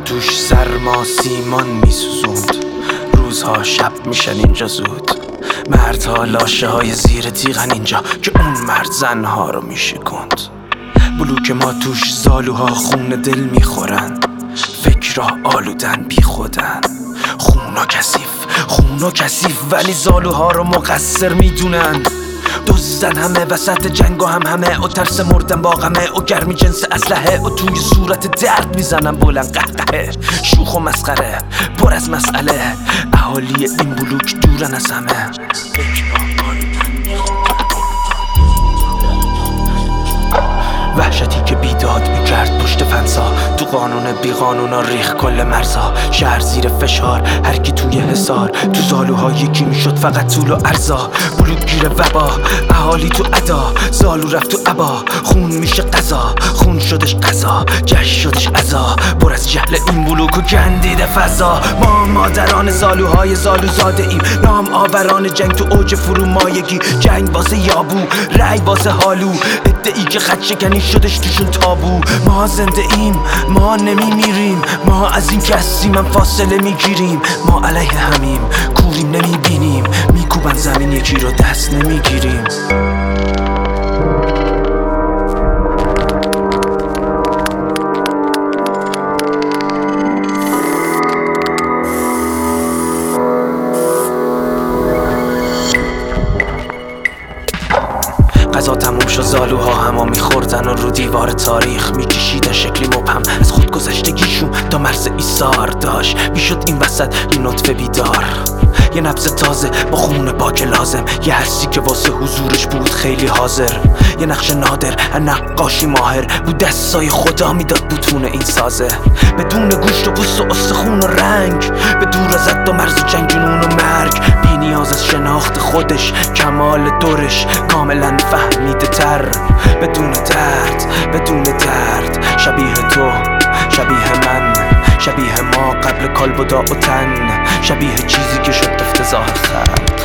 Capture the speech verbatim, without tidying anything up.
توش سرما سیمان میسوزوند، روزها شب میشن اینجا زود. مردها لاشه های زیر تیغن اینجا که اون مرد زنها رو میشکند. بلوک ما توش زالوها خون دل میخورن، فکرها آلودن بی خودن. خونا کثیف خونا کثیف ولی زالوها رو مقصر میدونن. دزدن همه وسط جنگ و هم همه و ترس مردن با غمه و گرمی جنس اسلحه و توی صورت درد میزنن بلند قهقهه. شوخ و مسخره پر از مسئله، اهالی این بلوک دورن از همه. وحشتی که بیداد میکرد پشت فنسا، تو قانون بی قانونا ریخ کل مرزا. شهر زیر فشار هر کی توی حصار، تو زالوها یکی میشد فقط طول و عرضا. بلوک گیر وبا اهالی تو ادا، زالو رفت تو عبا. خون میشه قضا خون شدش قضا، جشن شدش عزا. پر از جهل این بلوک و گندیده فضا. ما مادران زالوهای زالو زاده ایم، نام آوران جنگ تو اوج فرومایگی. جنگ واسه یابو رای واسه حالو، ادعی که خط شکنی شدش توشون تابو. ما زنده ایم ما نمی میریم، ما از این که هستیم هم فاصله میگیریم. ما علیه همیم کوریم نمی بینیم، میکوبن زمین یکی رو دست نمیگیریم. قضا تموم شد، زالوها همه میخوردن و رو دیوار تاریخ میکشیدن شکلی مبهم از خود گذشتگیشون تا مرز ایثار داشت. میشد این وسط یه نطفه بیدار، یه نبض تازه با خون پاک لازم. یه حسی که واسه حضورش بود خیلی حاضر، یه نقش نادر نقاشی ماهر بود. دستای خدا میداد بوتون این سازه، بدون گوشت و پوست و استخون و رنگ. به دور از حد و مرز جنگ جنون و مرگ، بی نیاز از شناخت خودش کمال دورش کاملا فهمیده تر. بدون درد بدون درد، شبیه تو شبیه من، شبیه ما قبل کالبدا و تن. شبیه چیزی که شد افتضاح خلق.